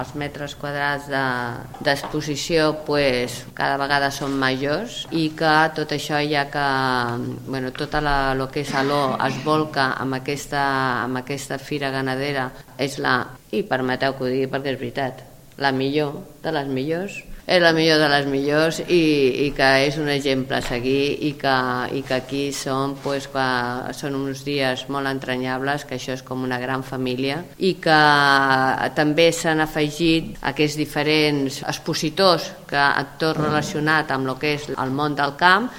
Els metres quadrats d'exposició cada vegada són majors i que tot això ja que tot el que és Aló es volca amb aquesta fira ganadera, és i permeteu que ho digui perquè és veritat, la millor de les millors. És la millor de les millors i que és un exemple a seguir i que aquí són uns dies molt entranyables, que això és com una gran família i que també s'han afegit aquests diferents expositors que tot relacionat amb el que és el món del camp